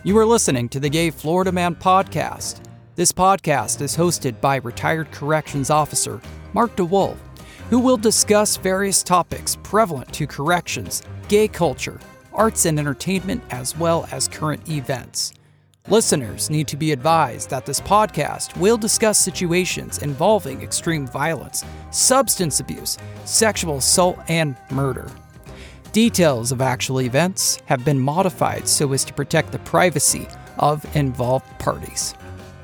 You are listening to the Gay Florida Man podcast. This podcast is hosted by retired corrections officer Mark DeWolf, who will discuss various topics prevalent to corrections, gay culture, arts and entertainment, as well as current events. Listeners need to be advised that this podcast will discuss situations involving extreme violence, substance abuse, sexual assault, and murder. Details of actual events have been modified so as to protect the privacy of involved parties.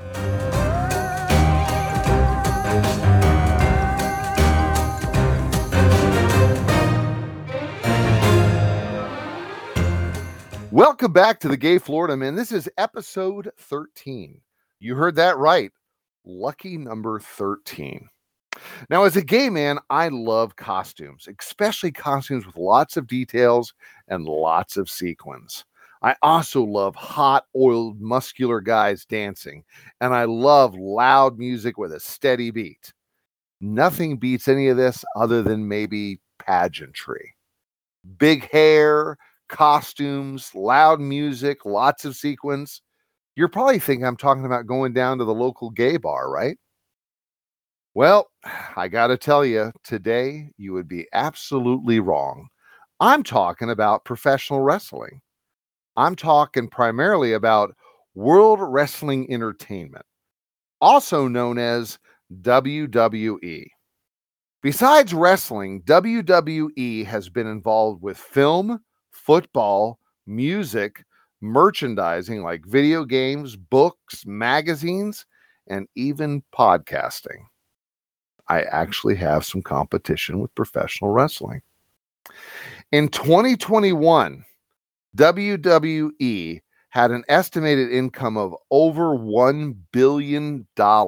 Welcome back to the Gay Florida Man. This is episode 13. You heard that right. Lucky number 13. Now, as a gay man, I love costumes, especially costumes with lots of details and lots of sequins. I also love hot, oiled, muscular guys dancing, and I love loud music with a steady beat. Nothing beats any of this other than maybe pageantry. Big hair, costumes, loud music, lots of sequins. You're probably thinking I'm talking about going down to the local gay bar, right? Well, I got to tell you, today you would be absolutely wrong. I'm talking about professional wrestling. I'm talking primarily about World Wrestling Entertainment, also known as WWE. Besides wrestling, WWE has been involved with film, football, music, merchandising like video games, books, magazines, and even podcasting. I actually have some competition with professional wrestling. In 2021, WWE had an estimated income of over $1 billion,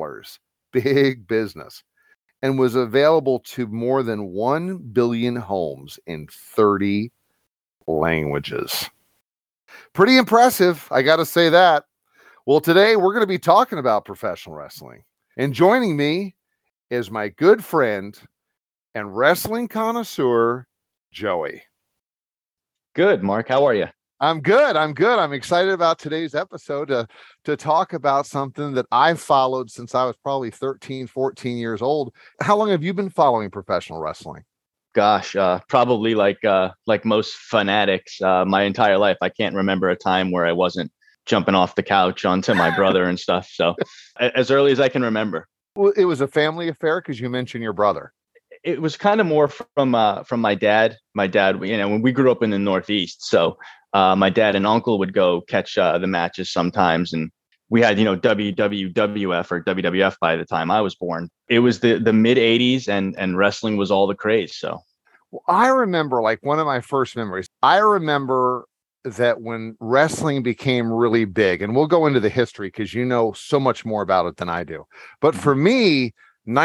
big business, and was available to more than 1 billion homes in 30 languages. Pretty impressive, I got to say that. Well, today we're going to be talking about professional wrestling. And joining me is my good friend and wrestling connoisseur, Joey. Good, Mark. How are you? I'm good. I'm excited about today's episode to talk about something that I've followed since I was probably 13, 14 years old. How long have you been following professional wrestling? Gosh, probably like most fanatics, my entire life. I can't remember a time where I wasn't jumping off the couch onto my brother and stuff. So as early as I can remember. Well, it was a family affair because you mentioned your brother. It was kind of more from my dad. My dad, when we grew up in the Northeast, so my dad and uncle would go catch the matches sometimes, and we had WWF or WWF by the time I was born. It was the mid '80s, and wrestling was all the craze. So, well, I remember one of my first memories. I remember that when wrestling became really big, and we'll go into the history because you know so much more about it than I do. But for me,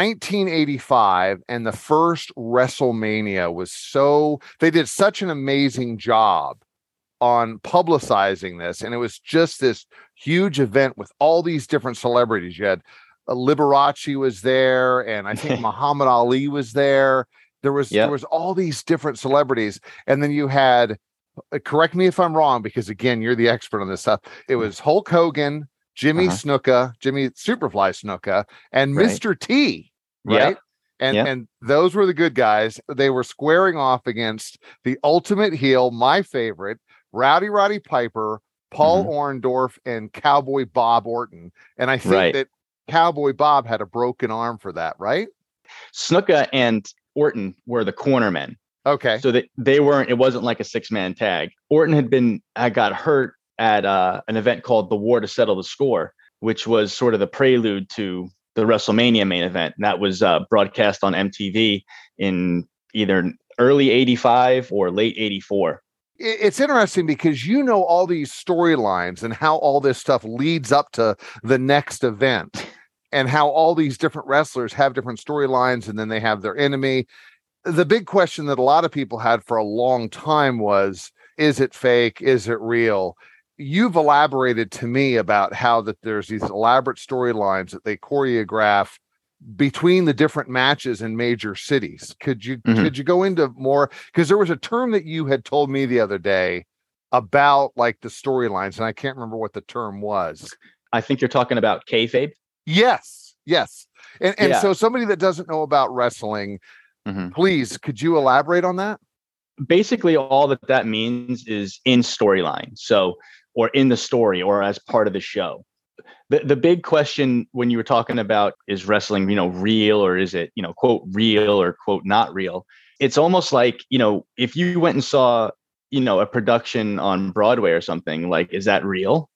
1985 and the first WrestleMania they did such an amazing job on publicizing this. And it was just this huge event with all these different celebrities. You had Liberace was there, and I think Muhammad Ali was there. There was all these different celebrities. And then you had, correct me if I'm wrong, because again, you're the expert on this stuff. It was Hulk Hogan, Jimmy Snuka, Jimmy Superfly Snuka, and right. Mr. T, right? And those were the good guys. They were squaring off against the ultimate heel, my favorite, Rowdy Roddy Piper, Paul Orndorff, and Cowboy Bob Orton. And I think that Cowboy Bob had a broken arm for that, right? Snuka and Orton were the cornermen. Okay. So it wasn't like a 6-man tag. Orton got hurt at an event called the War to Settle the Score, which was sort of the prelude to the WrestleMania main event. And that was broadcast on MTV in either early '85 or late '84. It's interesting because you know all these storylines and how all this stuff leads up to the next event and how all these different wrestlers have different storylines and then they have their enemy. The big question that a lot of people had for a long time was, is it fake? Is it real? You've elaborated to me about how that there's these elaborate storylines that they choreograph between the different matches in major cities. Could you go into more? Because there was a term that you had told me the other day about like the storylines, and I can't remember what the term was. I think you're talking about kayfabe. Yes. And Yeah. so somebody that doesn't know about wrestling, please, could you elaborate on that? Basically, all that means is in storyline. So, or in the story, or as part of the show. The big question when you were talking about, is wrestling, real, or is it, quote, real or quote, not real? It's almost like, if you went and saw, a production on Broadway or something, like, is that real?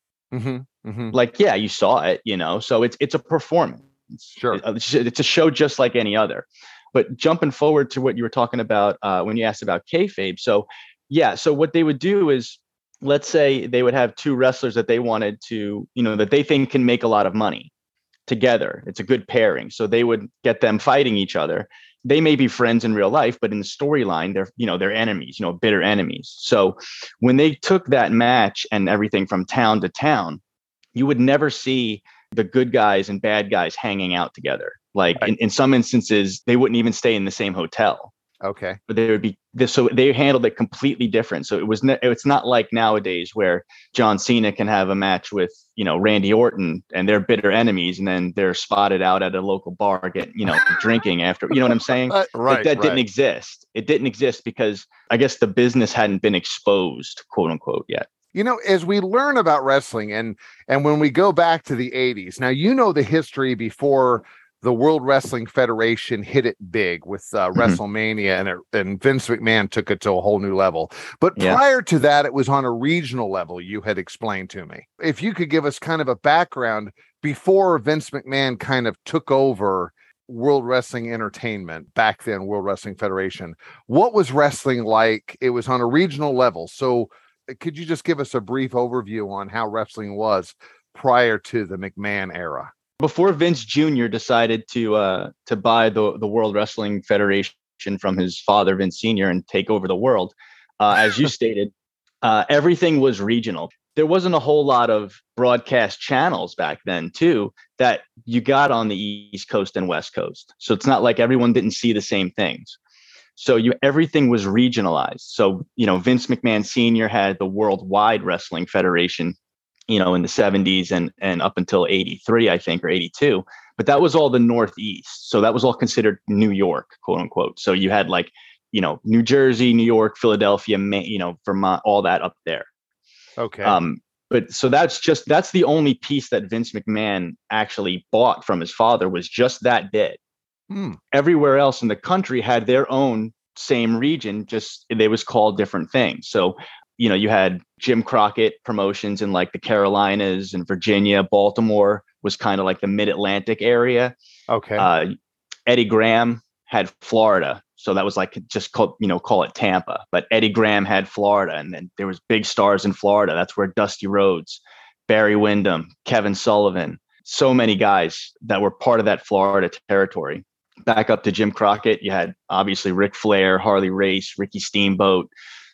Like, yeah, you saw it, so it's a performance. Sure. It's a show just like any other. But jumping forward to what you were talking about when you asked about kayfabe. So, yeah, so what they would do is, let's say they would have two wrestlers that they wanted to, that they think can make a lot of money together. It's a good pairing. So they would get them fighting each other. They may be friends in real life, but in the storyline, they're enemies, bitter enemies. So when they took that match and everything from town to town, you would never see the good guys and bad guys hanging out together. Like, right. in some instances, they wouldn't even stay in the same hotel. Okay. But they would be this, so they handled it completely different. So it's not like nowadays where John Cena can have a match with, Randy Orton, and they're bitter enemies, and then they're spotted out at a local bar getting, drinking after, you know what I'm saying? Right. That didn't exist. It didn't exist because I guess the business hadn't been exposed, quote unquote, yet. As we learn about wrestling and when we go back to the 80s, now, the history before the World Wrestling Federation hit it big with WrestleMania, and Vince McMahon took it to a whole new level. But prior to that, it was on a regional level, you had explained to me. If you could give us kind of a background before Vince McMahon kind of took over World Wrestling Entertainment, back then, World Wrestling Federation, what was wrestling like? It was on a regional level. So could you just give us a brief overview on how wrestling was prior to the McMahon era? Before Vince Jr. decided to buy the World Wrestling Federation from his father, Vince Sr., and take over the world, as you stated, everything was regional. There wasn't a whole lot of broadcast channels back then, too, that you got on the East Coast and West Coast. So it's not like everyone didn't see the same things. So everything was regionalized. So, Vince McMahon Sr. had the Worldwide Wrestling Federation, in the 70s and up until 83, I think, or 82. But that was all the Northeast. So that was all considered New York, quote unquote. So you had like, New Jersey, New York, Philadelphia, Vermont, all that up there. Okay. But so that's the only piece that Vince McMahon actually bought from his father, was just that bit. Everywhere else in the country had their own same region, just they was called different things. So, you had Jim Crockett Promotions in like the Carolinas and Virginia. Baltimore was kind of like the mid-Atlantic area. Okay. Eddie Graham had Florida. So that was like, just call it Tampa. But Eddie Graham had Florida, and then there was big stars in Florida. That's where Dusty Rhodes, Barry Windham, Kevin Sullivan, so many guys that were part of that Florida territory. Back up to Jim Crockett, you had obviously Ric Flair, Harley Race, Ricky Steamboat,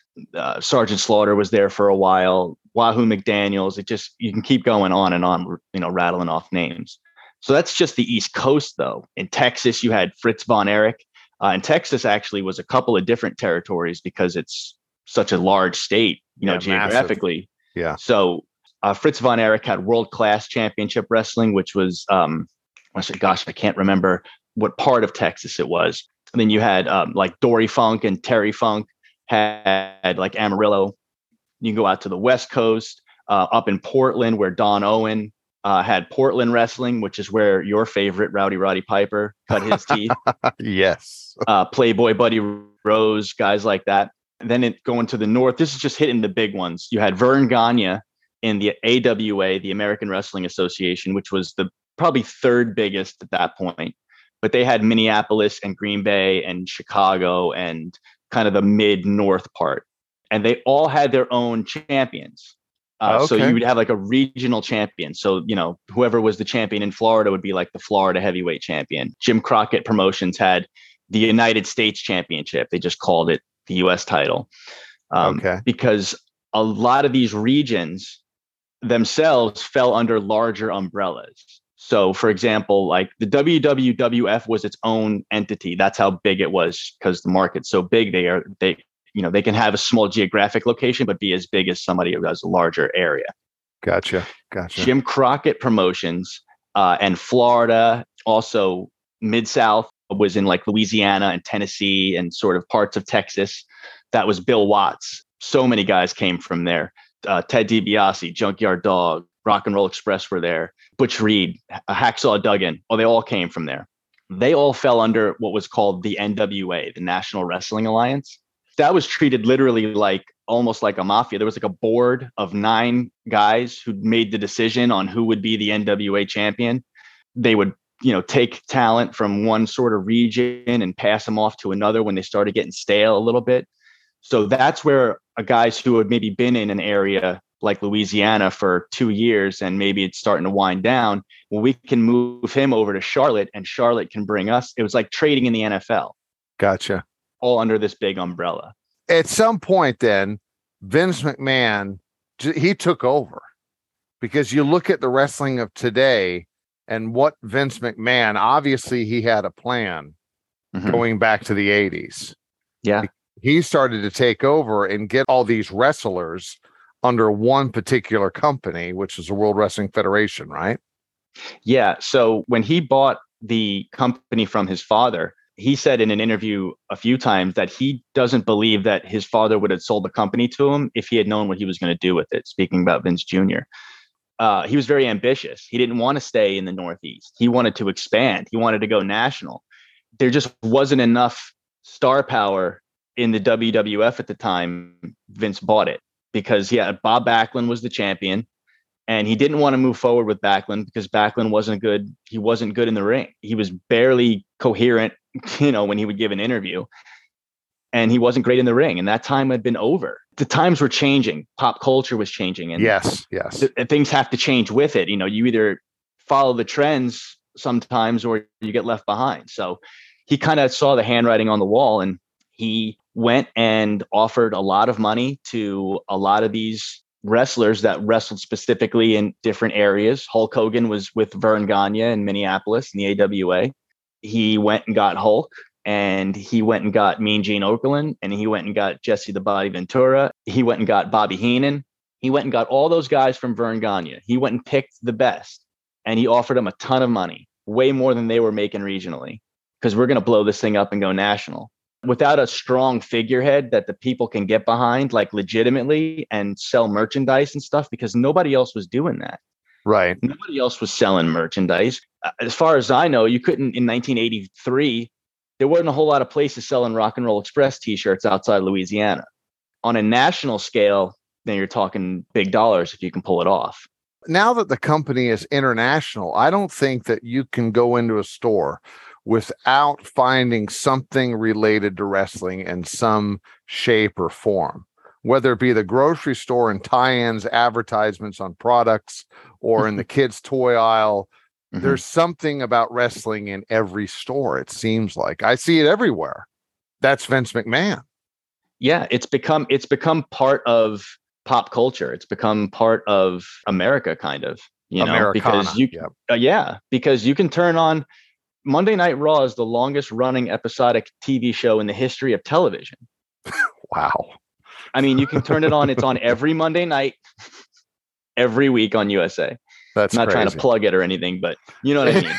Sergeant Slaughter was there for a while, Wahoo McDaniels. You can keep going on and on, rattling off names. So that's just the East Coast, though. In Texas, you had Fritz von Erich. And Texas actually was a couple of different territories because it's such a large state, geographically. Massive. Yeah. So Fritz von Erich had World Class Championship Wrestling, which was, I can't remember what part of Texas it was. And then you had like Dory Funk and Terry Funk had like Amarillo. You can go out to the West Coast, up in Portland, where Don Owen had Portland Wrestling, which is where your favorite Rowdy Roddy Piper cut his teeth. Yes. Playboy Buddy Rose, guys like that. And then going to the north, this is just hitting the big ones. You had Vern Gagne in the AWA, the American Wrestling Association, which was the probably third biggest at that point. But they had Minneapolis and Green Bay and Chicago and kind of the mid-north part. And they all had their own champions. So you would have like a regional champion. So, whoever was the champion in Florida would be like the Florida heavyweight champion. Jim Crockett Promotions had the United States Championship. They just called it the U.S. title. Because a lot of these regions themselves fell under larger umbrellas. So, for example, like the WWF was its own entity. That's how big it was, because the market's so big. they can have a small geographic location, but be as big as somebody who has a larger area. Gotcha. Jim Crockett Promotions and Florida, also Mid-South, was in like Louisiana and Tennessee and sort of parts of Texas. That was Bill Watts. So many guys came from there. Ted DiBiase, Junkyard Dog, Rock and Roll Express were there. Butch Reed, Hacksaw Duggan. They all came from there. They all fell under what was called the NWA, the National Wrestling Alliance. That was treated literally almost like a mafia. There was like a board of 9 guys who made the decision on who would be the NWA champion. They would, take talent from one sort of region and pass them off to another when they started getting stale a little bit. So that's where guys who had maybe been in an area like Louisiana for 2 years and maybe it's starting to wind down, well, we can move him over to Charlotte and Charlotte can bring us. It was like trading in the NFL. Gotcha. All under this big umbrella. At some point then, Vince McMahon, he took over, because you look at the wrestling of today and what Vince McMahon, obviously he had a plan going back to the 80s. Yeah. He started to take over and get all these wrestlers under one particular company, which is the World Wrestling Federation, right? Yeah. So when he bought the company from his father, he said in an interview a few times that he doesn't believe that his father would have sold the company to him if he had known what he was going to do with it. Speaking about Vince Jr., he was very ambitious. He didn't want to stay in the Northeast. He wanted to expand. He wanted to go national. There just wasn't enough star power in the WWF at the time. Vince bought it because Bob Backlund was the champion. And he didn't want to move forward with Backlund because Backlund wasn't good. He wasn't good in the ring. He was barely coherent, when he would give an interview. And he wasn't great in the ring. And that time had been over. The times were changing. Pop culture was changing. And yes. Things have to change with it. You either follow the trends sometimes or you get left behind. So he kind of saw the handwriting on the wall and he went and offered a lot of money to a lot of these wrestlers that wrestled specifically in different areas. Hulk Hogan was with Verne Gagne in Minneapolis in the AWA. He went and got Hulk, and he went and got Mean Gene Okerlund, and he went and got Jesse the Body Ventura. He went and got Bobby Heenan. He went and got all those guys from Verne Gagne. He went and picked the best, and he offered them a ton of money, way more than they were making regionally, because we're going to blow this thing up and go national. Without a strong figurehead that the people can get behind, like legitimately, and sell merchandise and stuff, because nobody else was doing that. Right. Nobody else was selling merchandise. As far as I know, you couldn't in 1983. There wasn't a whole lot of places selling Rock and Roll Express t-shirts outside Louisiana. On a national scale, then you're talking big dollars if you can pull it off. Now that the company is international, I don't think that you can go into a store without finding something related to wrestling in some shape or form, whether it be the grocery store and tie-ins, advertisements on products, or in the kids' toy aisle. There's something about wrestling in every store. It seems like I see it everywhere. That's Vince McMahon. Yeah, it's become part of pop culture. It's become part of America, kind of. Americana, because you can turn on Monday Night Raw is the longest running episodic TV show in the history of television. Wow. I mean, you can turn it on. It's on every Monday night, every week on USA. That's not crazy. Trying to plug it or anything, but you know what I mean?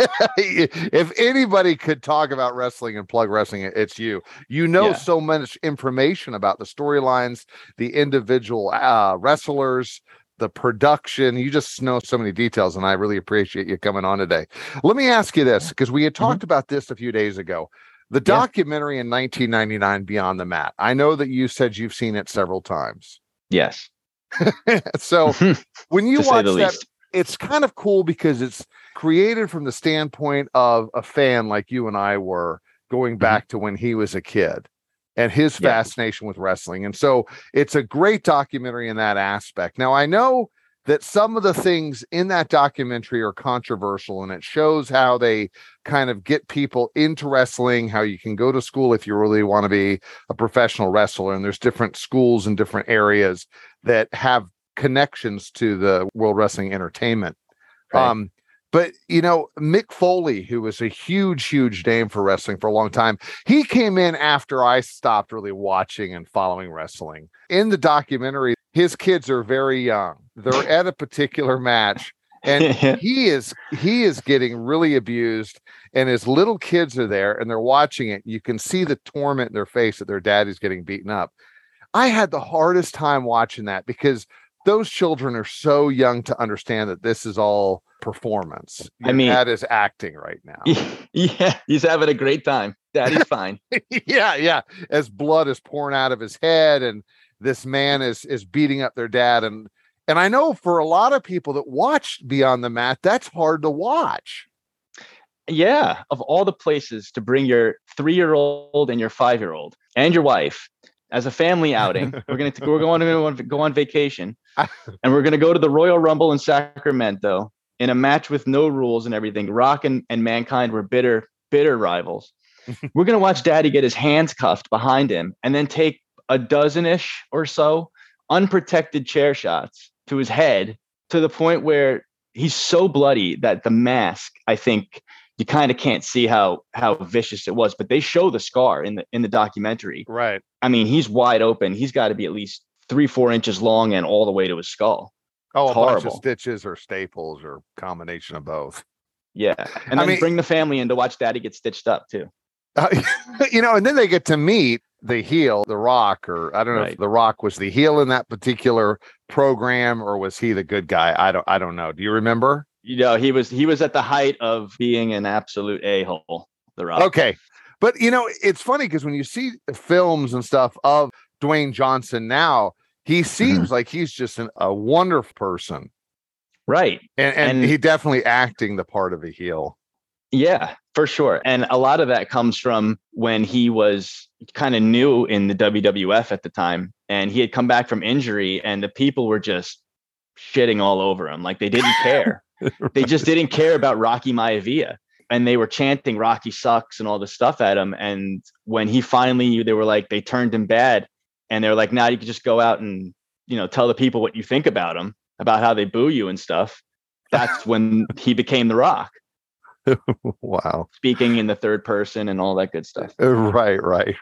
If anybody could talk about wrestling and plug wrestling, it's you. So much information about the storylines, the individual wrestlers, the production. You just know so many details, and I really appreciate you coming on today. Let me ask you this, because we had talked about this a few days ago. The documentary in 1999, Beyond the Mat. I know that you said you've seen it several times. Yes. So when you watch that, it's kind of cool because it's created from the standpoint of a fan like you and I were, going back to when he was a kid and his fascination with wrestling. And so it's a great documentary in that aspect. Now, I know that some of the things in that documentary are controversial, and it shows how they kind of get people into wrestling, how you can go to school if you really want to be a professional wrestler. And there's different schools in different areas that have connections to the World Wrestling Entertainment. Right. But, Mick Foley, who was a huge, huge name for wrestling for a long time, he came in after I stopped really watching and following wrestling. In the documentary, his kids are very young. They're at a particular match, and he is getting really abused, and his little kids are there, and they're watching it. You can see the torment in their face that their daddy's getting beaten up. I had the hardest time watching that because those children are so young to understand that this is all performance. Dad is acting right now. Yeah, he's having a great time. Daddy's fine. Yeah. As blood is pouring out of his head, and this man is beating up their dad. And I know for a lot of people that watched Beyond the Mat, that's hard to watch. Yeah, of all the places to bring your 3-year-old and your 5-year-old and your wife as a family outing, we're going to go on vacation, and we're going to go to the Royal Rumble in Sacramento in a match with no rules and everything. Rock and Mankind were bitter rivals. We're going to watch Daddy get his hands cuffed behind him and then take a dozen-ish or so unprotected chair shots to his head, to the point where he's so bloody that the mask, I think, you kind of can't see how vicious it was, but they show the scar in the documentary. Right. I mean, he's wide open. He's got to be at least 3-4 inches long and all the way to his skull. Oh, a bunch of stitches or staples or combination of both. Yeah. And then bring the family in to watch Daddy get stitched up too. And then they get to meet the heel, The Rock, or I don't know if The Rock was the heel in that particular program, or was he the good guy? I don't know. Do you remember? He was at the height of being an absolute a-hole, The Rock. Okay. But, it's funny because when you see films and stuff of Dwayne Johnson now, he seems like he's just a wonderful person. Right. And he definitely acting the part of a heel. Yeah, for sure. And a lot of that comes from when he was kind of new in the WWF at the time, and he had come back from injury, and the people were just shitting all over him. Like, they didn't care. They just didn't care about Rocky Maivia, and they were chanting Rocky sucks and all this stuff at him. And when he finally, they were like, they turned him bad, and they're like, now you can just go out and, tell the people what you think about him, about how they boo you and stuff. That's when he became The Rock. Wow. Speaking in the third person and all that good stuff. Right.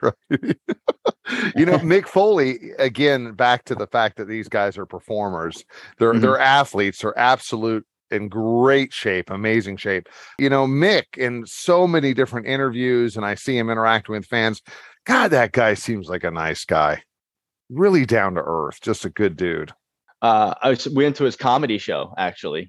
Mick Foley, again, back to the fact that these guys are performers. They're athletes. They're absolute in great shape, amazing shape. Mick, in so many different interviews, and I see him interacting with fans. God, that guy seems like a nice guy. Really down to earth, just a good dude. I went to his comedy show, actually.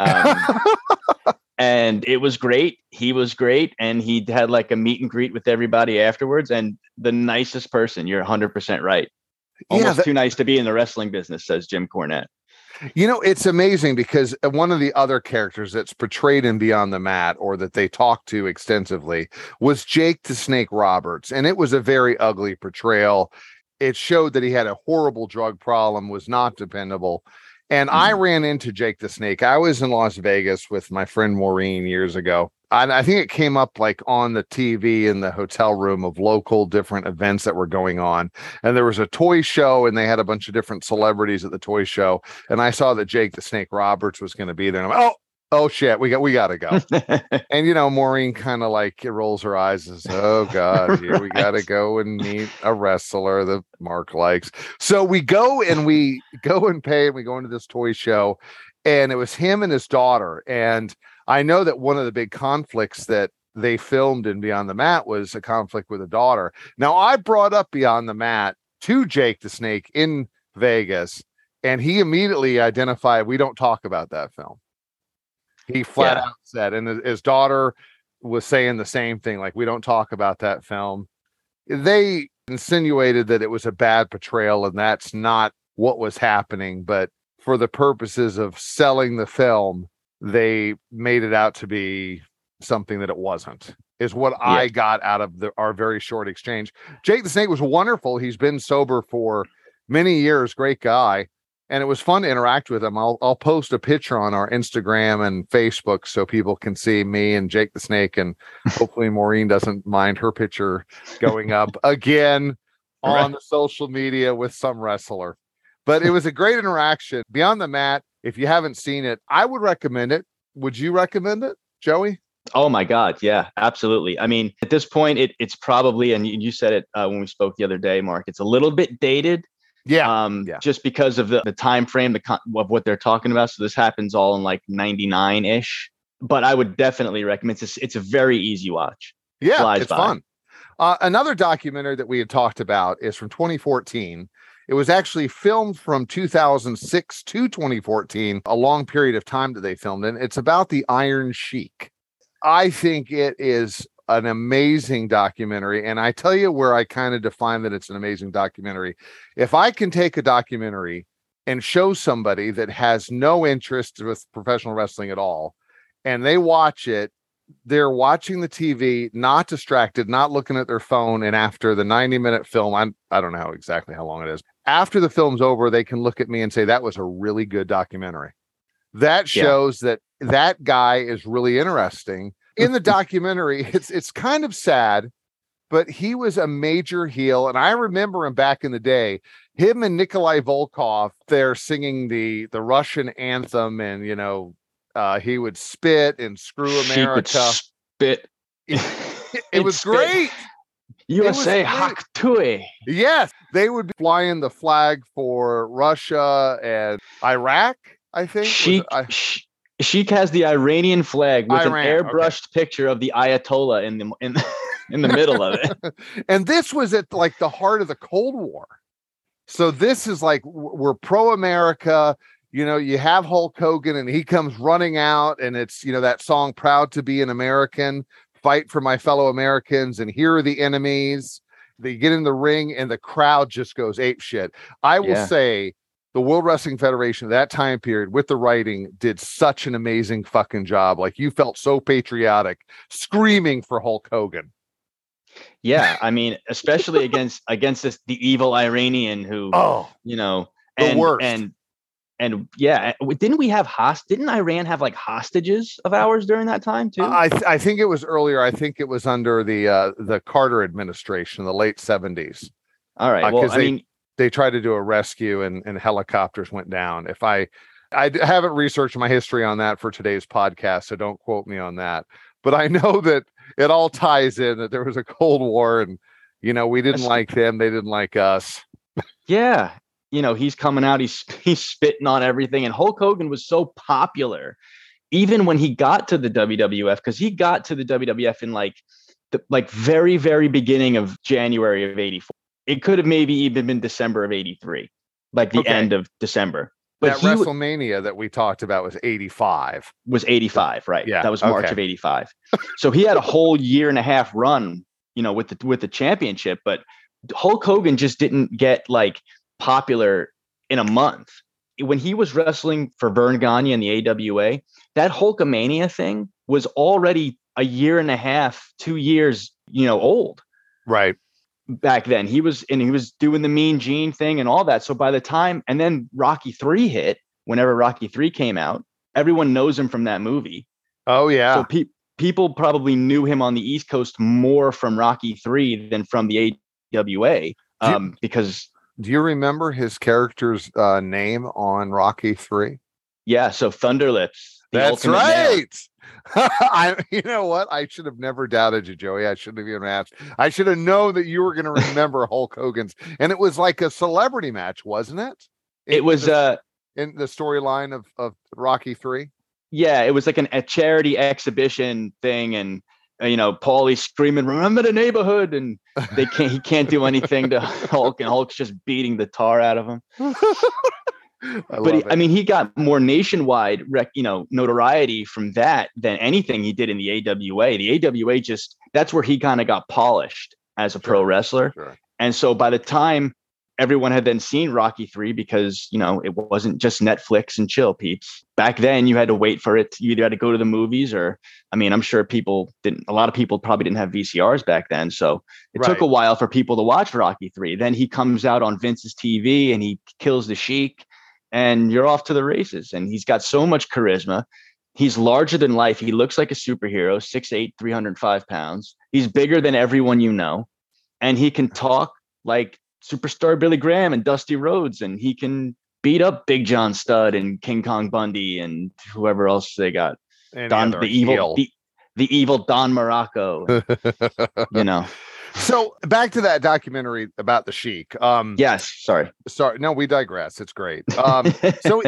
And it was great. He was great. And he had like a meet and greet with everybody afterwards. And the nicest person. You're 100% right. Almost too nice to be in the wrestling business, says Jim Cornette. It's amazing because one of the other characters that's portrayed in Beyond the Mat, or that they talked to extensively, was Jake the Snake Roberts. And it was a very ugly portrayal. It showed that he had a horrible drug problem, was not dependable. And I ran into Jake the Snake. I was in Las Vegas with my friend Maureen years ago. I think it came up like on the TV in the hotel room of local different events that were going on. And there was a toy show, and they had a bunch of different celebrities at the toy show. And I saw that Jake the Snake Roberts was going to be there. And I'm like, oh shit, we got to go. And, Maureen kind of like rolls her eyes and says, oh God, here we got to go and meet a wrestler that Mark likes. So we go and pay, and we go into this toy show, and it was him and his daughter. And I know that one of the big conflicts that they filmed in Beyond the Mat was a conflict with a daughter. Now, I brought up Beyond the Mat to Jake the Snake in Vegas, and he immediately identified, we don't talk about that film. He flat out said, and his daughter was saying the same thing, like, we don't talk about that film. They insinuated that it was a bad portrayal, and that's not what was happening. But for the purposes of selling the film, they made it out to be something that it wasn't, is what I got out of our very short exchange. Jake the Snake was wonderful. He's been sober for many years. Great guy. And it was fun to interact with him. I'll post a picture on our Instagram and Facebook so people can see me and Jake the Snake, and hopefully Maureen doesn't mind her picture going up again on the social media with some wrestler. But it was a great interaction. Beyond the Mat, if you haven't seen it, I would recommend it. Would you recommend it, Joey? Oh my God. Yeah, absolutely. I mean, at this point, it's probably, and you said it when we spoke the other day, Mark, it's a little bit dated. Yeah. Just because of the time frame of what they're talking about. So this happens all in like 99 ish, but I would definitely recommend it's a very easy watch. Yeah, Flies it's by. fun. Another documentary that we had talked about is from 2014. It was actually filmed from 2006 to 2014, a long period of time that they filmed in. It's about the Iron Sheik. I think it is an amazing documentary. And I tell you where I kind of define that it's an amazing documentary. If I can take a documentary and show somebody that has no interest with professional wrestling at all, and they watch it, they're watching the TV, not distracted, not looking at their phone. And after the 90-minute film, I don't know exactly how long it is. After the film's over, they can look at me and say, that was a really good documentary. That shows that guy is really interesting. In the documentary, it's kind of sad, but he was a major heel. And I remember him back in the day, him and Nikolai Volkov, they're singing the Russian anthem, and, you know, he would spit and screw America. Spit. It was great. USA Hak Tui. Yes, they would be flying the flag for Russia and Iraq, I think. Sheik has the Iranian flag with an airbrushed picture of the Ayatollah in the middle of it. And this was at like the heart of the Cold War. So this is like, we're pro-America. You know, you have Hulk Hogan and he comes running out, and it's, you know, that song, Proud to Be an American, fight for my fellow Americans, and here are the enemies. They get in the ring and the crowd just goes apeshit. I will say the World Wrestling Federation at that time period with the writing did such an amazing fucking job. Like, you felt so patriotic screaming for Hulk Hogan. Yeah. I mean, especially against the evil Iranian who, you know, the worst. And yeah, didn't Iran have like hostages of ours during that time too? I think it was earlier. I think it was under the Carter administration, the late 70s. All right. Well, they tried to do a rescue and helicopters went down. I haven't researched my history on that for today's podcast, so don't quote me on that. But I know that it all ties in, that there was a Cold War, and, you know, we didn't like them. They didn't like us. Yeah. You know, he's coming out, he's spitting on everything. And Hulk Hogan was so popular, even when he got to the WWF, because he got to the WWF in the very, very beginning of January of 84. It could have maybe even been December of 83, like the end of December. But that WrestleMania that we talked about was 85. Was 85, right? Yeah. That was March of 85. So he had a whole year and a half run, you know, with the championship. But Hulk Hogan just didn't get like popular in a month. When he was wrestling for Vern Gagne in the AWA, that Hulkamania thing was already a year and a half, 2 years, you know, old. Right. Back then he was doing the Mean Gene thing and all that. So by the time, and then Rocky 3 hit, whenever Rocky 3 came out, everyone knows him from that movie. Oh yeah. So people probably knew him on the East Coast more from Rocky 3 than from the AWA. Because do you remember his character's name on Rocky 3? Yeah, so Thunderlips. That's right. You know what? I should have never doubted you, Joey. I shouldn't have even asked. I should have known that you were going to remember Hulk Hogan's. And it was like a celebrity match, wasn't it? It was in the storyline of Rocky 3. Yeah, it was like a charity exhibition thing, and you know, Paulie's screaming, "Remember the neighborhood!" and he can't do anything to Hulk, and Hulk's just beating the tar out of him. He got more nationwide, notoriety from that than anything he did in the AWA. The AWA that's where he kind of got polished as a pro wrestler. Sure. And so by the time everyone had then seen Rocky 3, because, you know, it wasn't just Netflix and chill, peeps. Back then you had to wait for it. You either had to go to the movies or, I mean, I'm sure a lot of people probably didn't have VCRs back then. So it took a while for people to watch Rocky 3. Then he comes out on Vince's TV and he kills the Sheik, and you're off to the races. And he's got so much charisma. He's larger than life. He looks like a superhero, 6'8", 305 pounds. He's bigger than everyone you know. And he can talk like superstar Billy Graham and Dusty Rhodes, and he can beat up Big John Studd and King Kong Bundy and whoever else they got. any Don, other heel. the evil Don Morocco, you know. So back to that documentary about the Sheik. Yes, sorry. No, we digress. It's great. So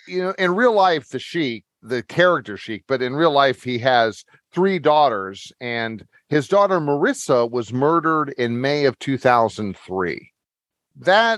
in real life, the Sheik, the character Sheik, but in real life, he has 3 daughters, and his daughter Marissa was murdered in May of 2003. That,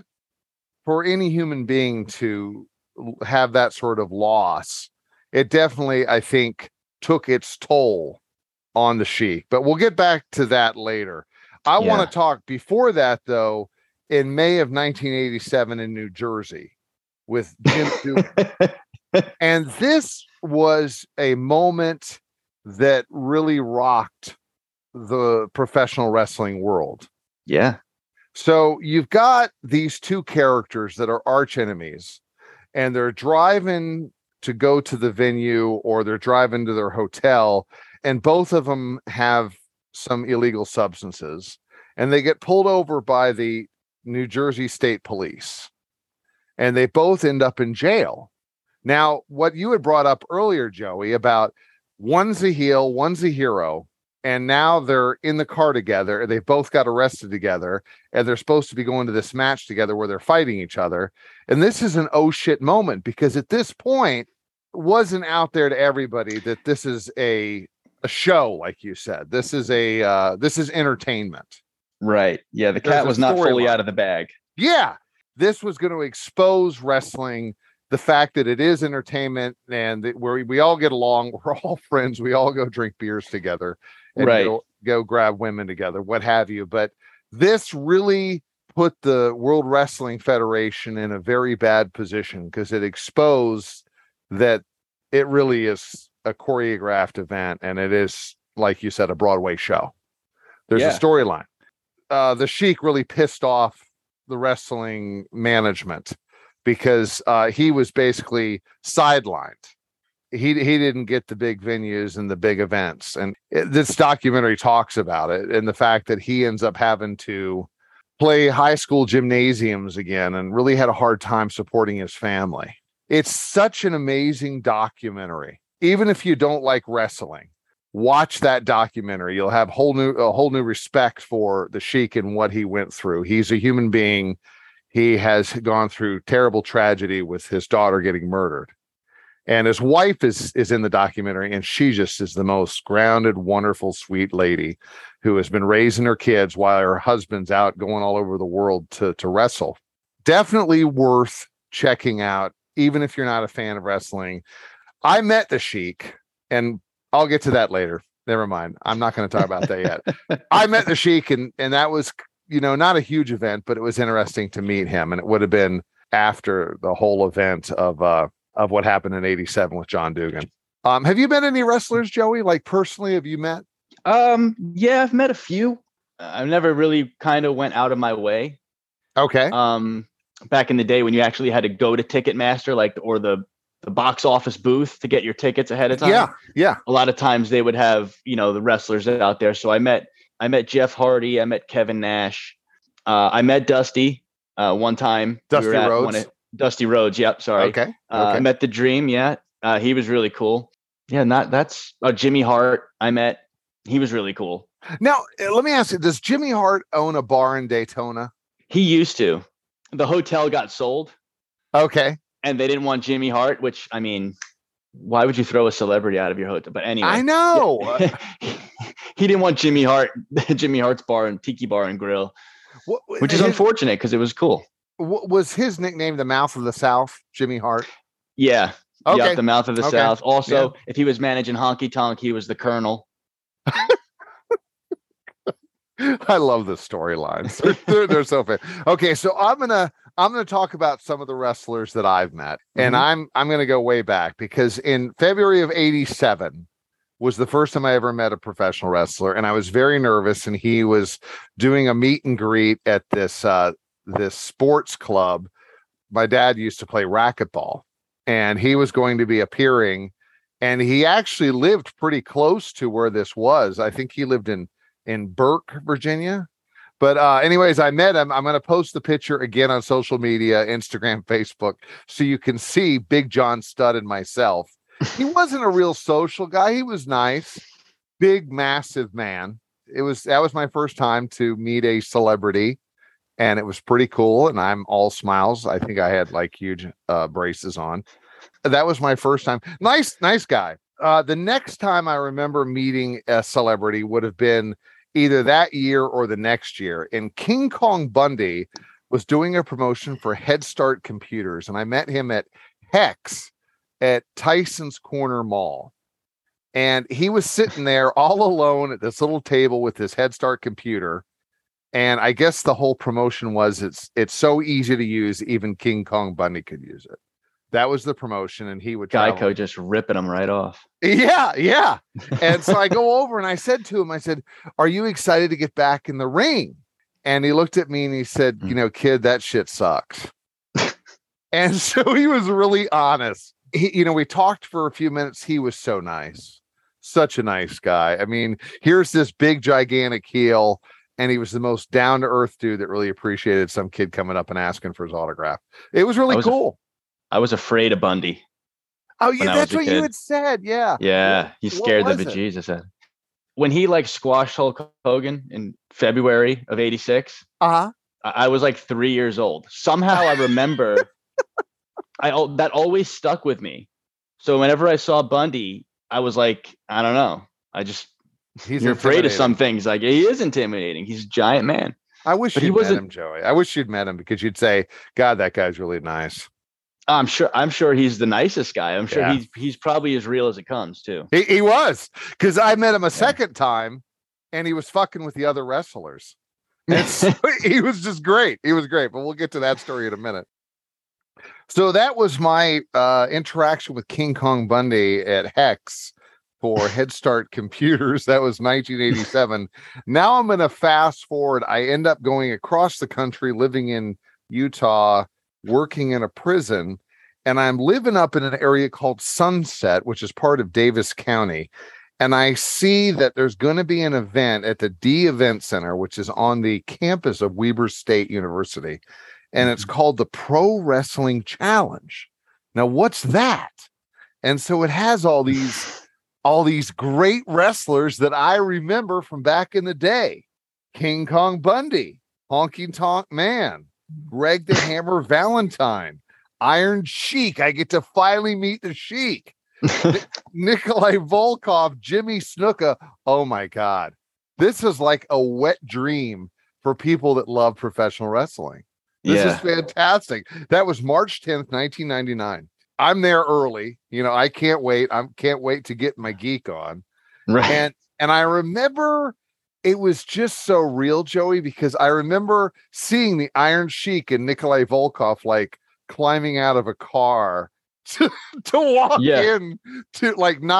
for any human being to have that sort of loss, it definitely, I think, took its toll on the Sheik. But we'll get back to that later. I want to talk before that, though, in May of 1987 in New Jersey with Jim Dugan. And this was a moment that really rocked the professional wrestling world. Yeah. So you've got these 2 characters that are arch enemies, and they're driving to go to the venue, or they're driving to their hotel, and both of them have some illegal substances, and they get pulled over by the New Jersey State Police, and they both end up in jail. Now, what you had brought up earlier, Joey, about one's a heel, one's a hero, and now they're in the car together. They both got arrested together, and they're supposed to be going to this match together where they're fighting each other. And this is an oh shit moment, because at this point, it wasn't out there to everybody that this is a show, like you said. This is entertainment. Right. Yeah, the cat was not fully out of the bag. Yeah. This was going to expose wrestling, the fact that it is entertainment, and where we all get along, we're all friends, we all go drink beers together, and right, go grab women together, what have you. But this really put the World Wrestling Federation in a very bad position, because it exposed that it really is a choreographed event, and it is, like you said, a Broadway show. There's a storyline. The Sheik really pissed off the wrestling management, because he was basically sidelined. He didn't get the big venues and the big events. And this documentary talks about it, and the fact that he ends up having to play high school gymnasiums again, and really had a hard time supporting his family. It's such an amazing documentary. Even if you don't like wrestling, watch that documentary. You'll have a whole new respect for the Sheik and what he went through. He's a human being. He has gone through terrible tragedy with his daughter getting murdered. And his wife is in the documentary, and she just is the most grounded, wonderful, sweet lady who has been raising her kids while her husband's out going all over the world to wrestle. Definitely worth checking out, even if you're not a fan of wrestling. I met the Sheik, and I'll get to that later. Never mind. I'm not going to talk about that yet. I met the Sheik, and that was, not a huge event, but it was interesting to meet him. And it would have been after the whole event of what happened in '87 with John Dugan. Have you met any wrestlers, Joey? Like, personally, have you met? Yeah, I've met a few. I never really kind of went out of my way. Okay. Back in the day when you actually had to go to Ticketmaster, or the box office booth to get your tickets ahead of time. Yeah. A lot of times they would have, the wrestlers out there. So I met Jeff Hardy. I met Kevin Nash. I met Dusty one time. Dusty Rhodes. Dusty Rhodes. Yep. Sorry. Okay. I met the Dream. Yeah. He was really cool. Yeah. That's Jimmy Hart. I met. He was really cool. Now, let me ask you, does Jimmy Hart own a bar in Daytona? He used to. The hotel got sold. Okay. And they didn't want Jimmy Hart, which, I mean, why would you throw a celebrity out of your hotel? But anyway. I know. He didn't want Jimmy Hart's bar and Tiki Bar and Grill, which is unfortunate because it was cool. Was his nickname the Mouth of the South, Jimmy Hart? Yeah. Okay. Yep, the Mouth of the South. Also, if he was managing Honky Tonk, he was the Colonel. I love the storylines. They're so fun. Okay, so I'm gonna talk about some of the wrestlers that I've met, and I'm gonna go way back, because in February of '87 was the first time I ever met a professional wrestler, and I was very nervous. And he was doing a meet and greet at this sports club. My dad used to play racquetball, and he was going to be appearing, and he actually lived pretty close to where this was. I think he lived in Burke, Virginia. But anyways, I met him. I'm going to post the picture again on social media, Instagram, Facebook, so you can see Big John Studd and myself. He wasn't a real social guy. He was nice, big, massive man. That was my first time to meet a celebrity, and it was pretty cool. And I'm all smiles. I think I had like huge braces on. That was my first time. Nice guy. The next time I remember meeting a celebrity would have been either that year or the next year. And King Kong Bundy was doing a promotion for Head Start Computers, and I met him at Hex at Tyson's Corner Mall. And he was sitting there all alone at this little table with his Head Start computer. And I guess the whole promotion was it's so easy to use, even King Kong Bundy could use it. That was the promotion, and he would Geico just ripping them right off. Yeah. And so I go over and I said to him, I said, "Are you excited to get back in the ring?" And he looked at me and he said, "Kid, that shit sucks." And so he was really honest. We talked for a few minutes. He was so nice. Such a nice guy. I mean, here's this big, gigantic heel, and he was the most down-to-earth dude that really appreciated some kid coming up and asking for his autograph. It was really cool. I was afraid of Bundy. Oh, yeah, that's what you had said. Yeah. Yeah. He scared the bejesus out. When he squashed Hulk Hogan in February of '86, I was like 3 years old. Somehow I remember that always stuck with me. So whenever I saw Bundy, I was like, I don't know. You're afraid of some things. Like, he is intimidating. He's a giant man. I wish you'd met him, Joey. I wish you'd met him, because you'd say, God, that guy's really nice. I'm sure he's the nicest guy. I'm sure he's probably as real as it comes too. He was, because I met him a second time, and he was fucking with the other wrestlers. And so he was just great. He was great, but we'll get to that story in a minute. So that was my interaction with King Kong Bundy at Hex for Head Start Computers. That was 1987. Now I'm going to fast forward. I end up going across the country, living in Utah, working in a prison, and I'm living up in an area called Sunset, which is part of Davis County. And I see that there's going to be an event at the D Event Center, which is on the campus of Weber State University. And it's called the Pro Wrestling Challenge. Now, what's that? And so it has all these great wrestlers that I remember from back in the day. King Kong Bundy, Honky Tonk Man, Greg the Hammer Valentine, Iron Sheik. I get to finally meet the Sheik. Nikolai Volkov, Jimmy Snuka. Oh my God. This is like a wet dream for people that love professional wrestling. This is fantastic. That was March 10th, 1999. I'm there early. I can't wait. I can't wait to get my geek on. Right. And I remember it was just so real, Joey, because I remember seeing the Iron Sheik and Nikolai Volkov climbing out of a car to walk in to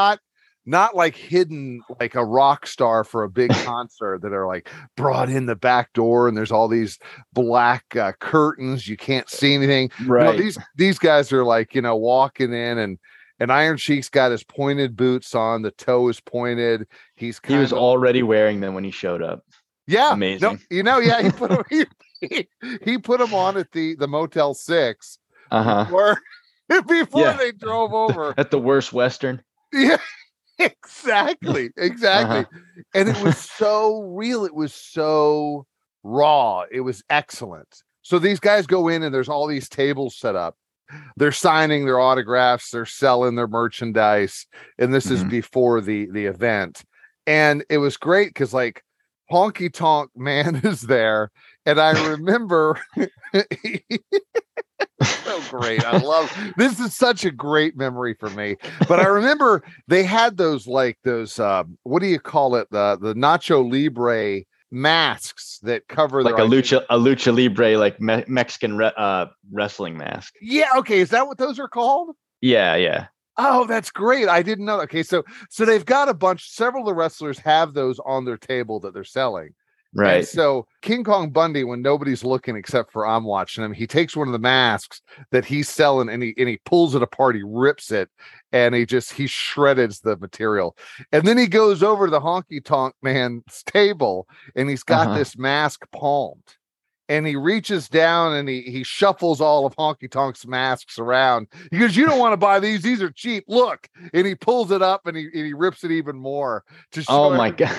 not like hidden like a rock star for a big concert that are brought in the back door, and there's all these black curtains, you can't see anything. Right. These guys are walking in, and Iron Sheik's got his pointed boots on, the toe is pointed. He was already wearing them when he showed up. Yeah. Amazing. No, he put them he put them on at the Motel 6 before they drove over at the worst Western. Yeah. Exactly. And it was so real. It was so raw. It was excellent. So these guys go in, and there's all these tables set up. They're signing their autographs. They're selling their merchandise. And this is before the event. And it was great because Honky Tonk Man is there. And I remember so great. I love this. Is such a great memory for me. But I remember they had those what do you call it? The Nacho Libre masks that cover a lucha libre Mexican wrestling mask. Yeah. Okay. Is that what those are called? Yeah. Oh, that's great. I didn't know. Okay. So they've got several of the wrestlers have those on their table that they're selling. Right. And so King Kong Bundy, when nobody's looking except for I'm watching him, he takes one of the masks that he's selling, and he pulls it apart, he rips it, and he shreds the material. And then he goes over to the Honky Tonk Man's table, and he's got this mask palmed. and he reaches down and he shuffles all of Honky Tonk's masks around. He goes, "You don't want to buy these. These are cheap. Look." And he pulls it up and he rips it even more to show. Oh my God.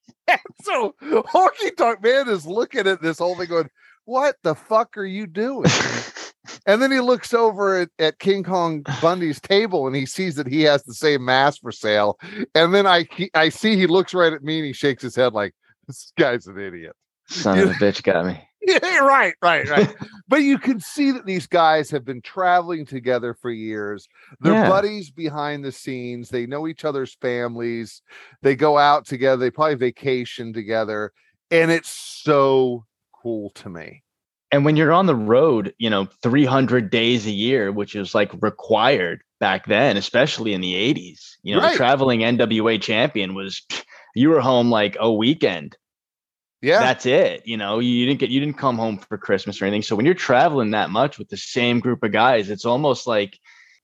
So Honky Tonk Man is looking at this whole thing going, "What the fuck are you doing?" And then he looks over at King Kong Bundy's table and he sees that he has the same mask for sale. And then I see he looks right at me and he shakes his head like, "This guy's an idiot. Son of a bitch got me." Yeah, right. But you can see that these guys have been traveling together for years. They're buddies behind the scenes. They know each other's families. They go out together. They probably vacation together. And it's so cool to me. And when you're on the road, 300 days a year, which is like required back then, especially in the 80s, Right. The traveling NWA champion you were home like a weekend. Yeah. That's it. You didn't come home for Christmas or anything. So when you're traveling that much with the same group of guys, it's almost like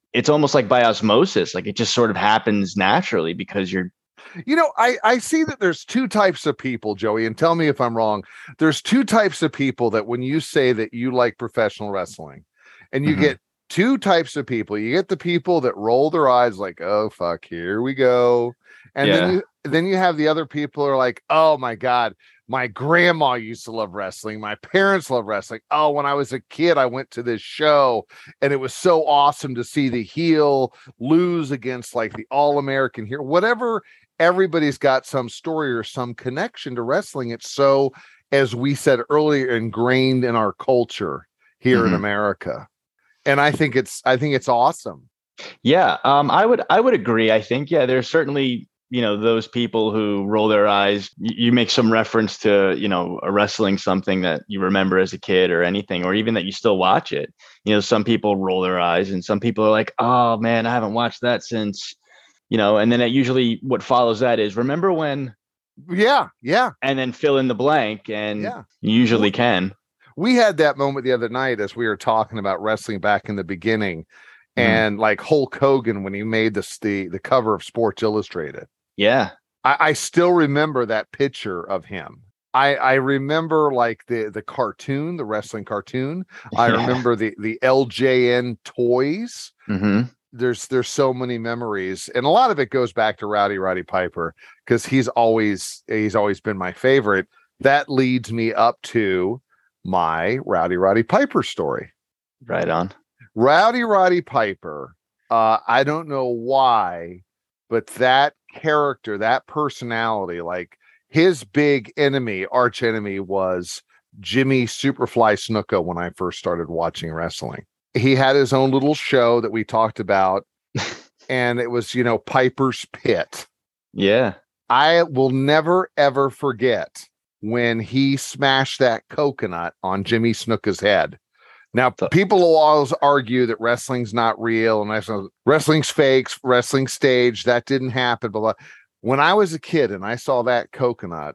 by osmosis. Like it just sort of happens naturally because you're. I see that there's two types of people, Joey, and tell me if I'm wrong. There's two types of people that when you say that you like professional wrestling, and you get two types of people. You get the people that roll their eyes like, "Oh fuck, here we go," and then you have the other people who are like, "Oh my God, my grandma used to love wrestling. My parents love wrestling. Oh, when I was a kid, I went to this show and it was so awesome to see the heel lose against like the All-American hero." Whatever, everybody's got some story or some connection to wrestling. It's so, as we said earlier, ingrained in our culture here in America. And I think it's awesome. Yeah, I would agree. I think, there's certainly, those people who roll their eyes. You make some reference to, a wrestling something that you remember as a kid or anything, or even that you still watch it. Some people roll their eyes and some people are like, "Oh man, I haven't watched that since," and then it usually what follows that is, "Remember when?" Yeah. And then fill in the blank, and you usually can. We had that moment the other night as we were talking about wrestling back in the beginning, and like Hulk Hogan when he made the cover of Sports Illustrated. Yeah. I still remember that picture of him. I remember like the cartoon, the wrestling cartoon. I remember the LJN toys. There's so many memories, and a lot of it goes back to Roddy Piper because he's always been my favorite. That leads me up to my Roddy Piper story. Right on. Roddy Piper. I don't know why, but that character, that personality, like his big enemy, arch enemy was Jimmy Superfly Snuka when I first started watching wrestling. He had his own little show that we talked about, and it was, Piper's Pit. Yeah. I will never, ever forget when he smashed that coconut on Jimmy Snuka's head. Now, people will always argue that wrestling's not real and wrestling's fake, wrestling stage. That didn't happen. But when I was a kid and I saw that coconut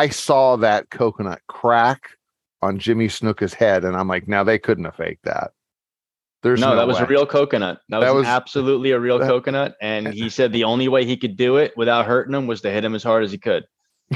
crack on Jimmy Snuka's head. And I'm like, now they couldn't have faked that. That was a real coconut. That was absolutely a real coconut. And he said the only way he could do it without hurting him was to hit him as hard as he could.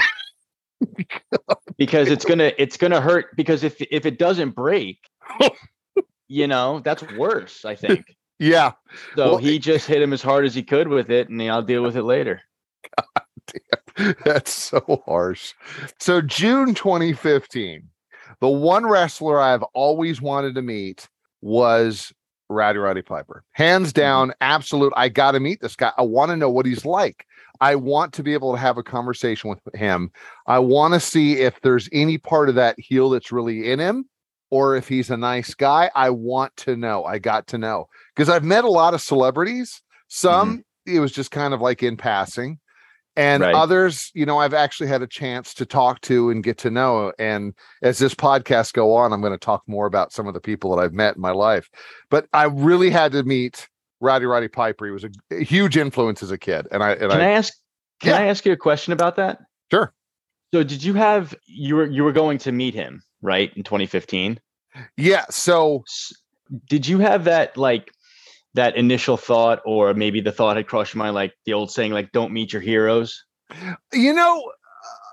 Because it's gonna hurt. Because if it doesn't break, that's worse, I think. Yeah. So he just hit him as hard as he could with it, and I'll deal with it later. God damn. That's so harsh. So June 2015, the one wrestler I've always wanted to meet was Roddy Piper. Hands down, absolute. I got to meet this guy. I want to know what he's like. I want to be able to have a conversation with him. I want to see if there's any part of that heel that's really in him, or if he's a nice guy. I want to know. I got to know because I've met a lot of celebrities. Some it was just kind of like in passing, and others, I've actually had a chance to talk to and get to know. And as this podcast go on, I'm going to talk more about some of the people that I've met in my life. But I really had to meet Roddy Piper. He was a huge influence as a kid. Can I ask you a question about that? Sure. So did you were going to meet him, right, in 2015? Yeah. So did you have that initial thought, or maybe the thought had crossed your mind, like the old saying, like, don't meet your heroes?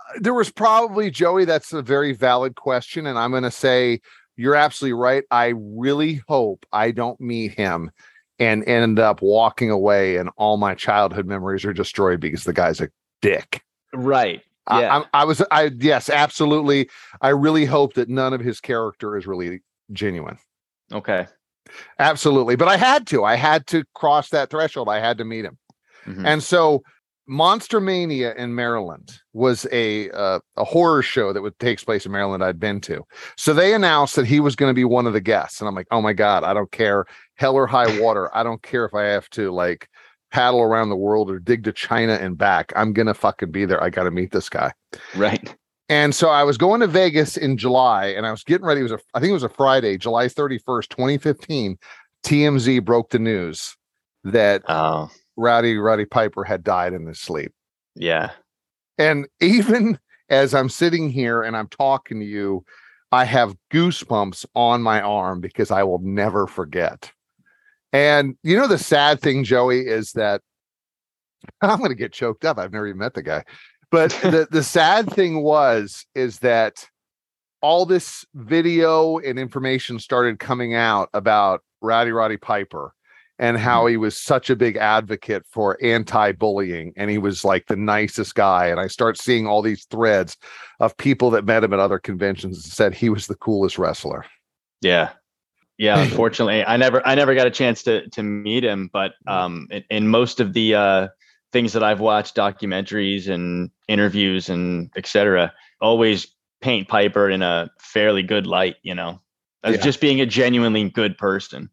There was probably, Joey, that's a very valid question. And I'm going to say you're absolutely right. I really hope I don't meet him and end up walking away and all my childhood memories are destroyed because the guy's a dick. Right. Yeah. Yes, absolutely. I really hope that none of his character is really genuine. Okay. Absolutely. But I had to cross that threshold. I had to meet him. Mhm. And so Monster Mania in Maryland was a horror show that takes place in Maryland I'd been to. So they announced that he was going to be one of the guests. And I'm like, oh my God, I don't care. Hell or high water. I don't care if I have to like paddle around the world or dig to China and back. I'm going to fucking be there. I got to meet this guy. Right. And so I was going to Vegas in July and I was getting ready. I think it was a Friday, July 31st, 2015. TMZ broke the news that Rowdy Piper had died in his sleep. Yeah. And even as I'm sitting here and I'm talking to you, I have goosebumps on my arm because I will never forget. And you know, the sad thing, Joey, is that I'm going to get choked up. I've never even met the guy. But the sad thing is that all this video and information started coming out about Roddy Piper and how he was such a big advocate for anti-bullying. And he was like the nicest guy. And I start seeing all these threads of people that met him at other conventions and said he was the coolest wrestler. Yeah. Yeah. Unfortunately, I never got a chance to meet him, but in most of the things that I've watched, documentaries and interviews and etc., always paint Piper in a fairly good light, as just being a genuinely good person.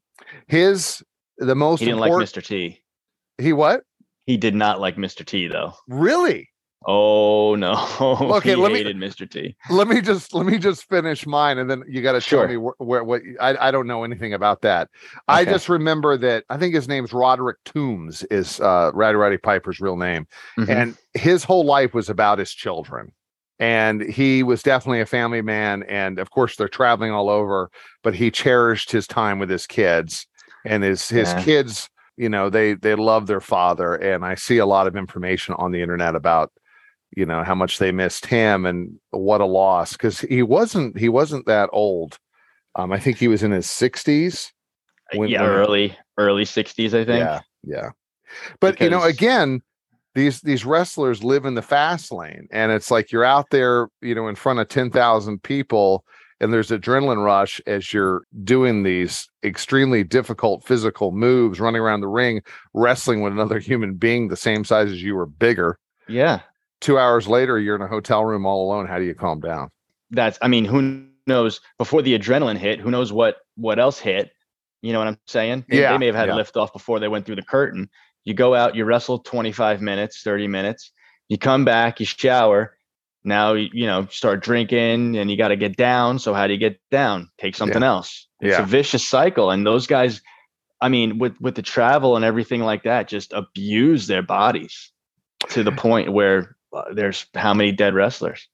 The most he didn't like Mr. T. He what? He did not like Mr. T though. Really? Oh no. Okay, he hated Mr. T. Let me just finish mine, and then you got to tell me what I don't know anything about that. Okay. I just remember that I think his name's Roderick Toombs is Roddy Piper's real name, and his whole life was about his children. And he was definitely a family man, and of course they're traveling all over, but he cherished his time with his kids. And his kids, they love their father. And I see a lot of information on the internet about, how much they missed him and what a loss. Because he wasn't that old. I think he was in his 60s. Early 60s, I think. Yeah. But again, these wrestlers live in the fast lane, and it's like you're out there, in front of 10,000 people. And there's adrenaline rush as you're doing these extremely difficult physical moves, running around the ring, wrestling with another human being the same size as you or bigger. Yeah. 2 hours later, you're in a hotel room all alone. How do you calm down? Who knows before the adrenaline hit, who knows what else hit? You know what I'm saying? They may have had a lift off before they went through the curtain. You go out, you wrestle 25 minutes, 30 minutes, you come back, you shower. Now, start drinking and you got to get down. So how do you get down? Take something else. It's a vicious cycle. And those guys, with the travel and everything like that, just abuse their bodies to the point where there's how many dead wrestlers?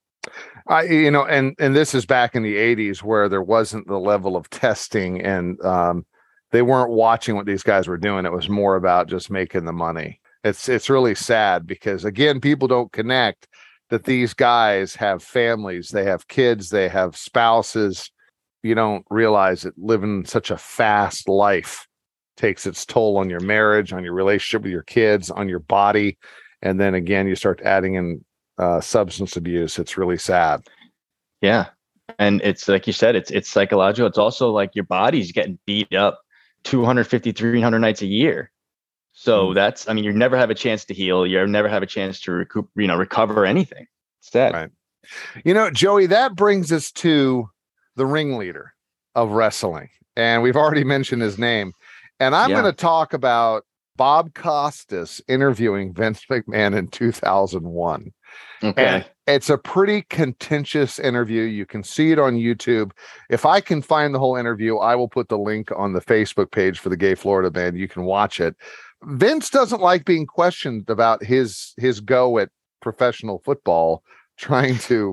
And this is back in the 80s where there wasn't the level of testing and they weren't watching what these guys were doing. It was more about just making the money. It's really sad because, again, people don't connect that these guys have families, they have kids, they have spouses. You don't realize that living such a fast life takes its toll on your marriage, on your relationship with your kids, on your body. And then again, you start adding in substance abuse. It's really sad. Yeah. And it's like you said, it's psychological. It's also like your body's getting beat up 250, 300 nights a year. So you never have a chance to heal. You never have a chance to recover anything. It's sad. Right. Joey, that brings us to the ringleader of wrestling. And we've already mentioned his name. And I'm going to talk about Bob Costas interviewing Vince McMahon in 2001. Okay. And it's a pretty contentious interview. You can see it on YouTube. If I can find the whole interview, I will put the link on the Facebook page for the Gay Florida Band. You can watch it. Vince doesn't like being questioned about his go at professional football, trying to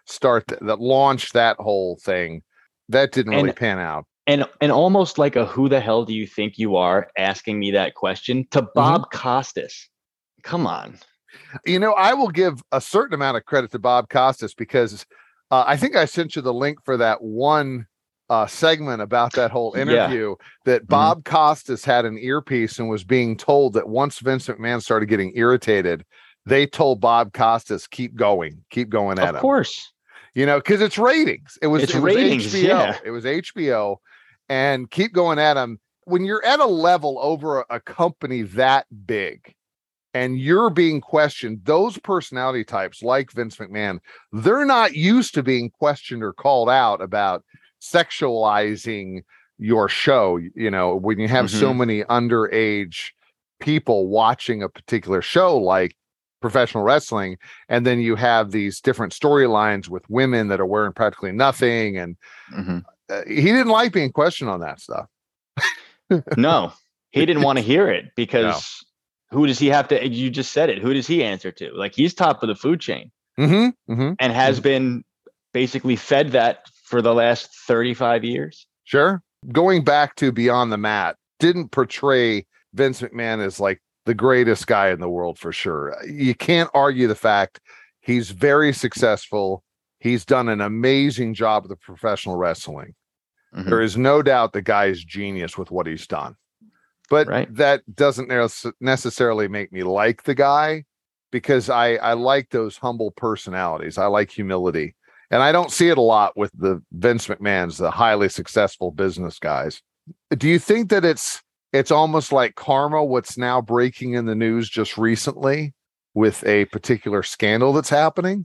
launch that whole thing. That didn't really pan out. And almost like a who the hell do you think you are asking me that question to Bob Costas? Come on. I will give a certain amount of credit to Bob Costas because I think I sent you the link for that one segment about that whole interview that Bob Costas had an earpiece and was being told that once Vince McMahon started getting irritated, they told Bob Costas, keep going at him. Of course. Because it's ratings. It was ratings, HBO. yeah. It was HBO, and keep going at him. When you're at a level over a company that big and you're being questioned, those personality types like Vince McMahon, they're not used to being questioned or called out about sexualizing your show. When you have so many underage people watching a particular show like professional wrestling, and then you have these different storylines with women that are wearing practically nothing, and he didn't like being questioned on that stuff. No, he didn't want to hear it because who does he have to? You just said it. Who does he answer to? Like, he's top of the food chain and has been basically fed that for the last 35 years. Sure. Going back to Beyond the Mat didn't portray Vince McMahon as like the greatest guy in the world for sure. You can't argue the fact he's very successful. He's done an amazing job with the professional wrestling. There is no doubt the guy's genius with what he's done. But that doesn't necessarily make me like the guy, because I like those humble personalities. I like humility. And I don't see it a lot with the Vince McMahons, the highly successful business guys. Do you think that it's almost like karma, what's now breaking in the news just recently with a particular scandal that's happening?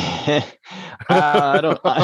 I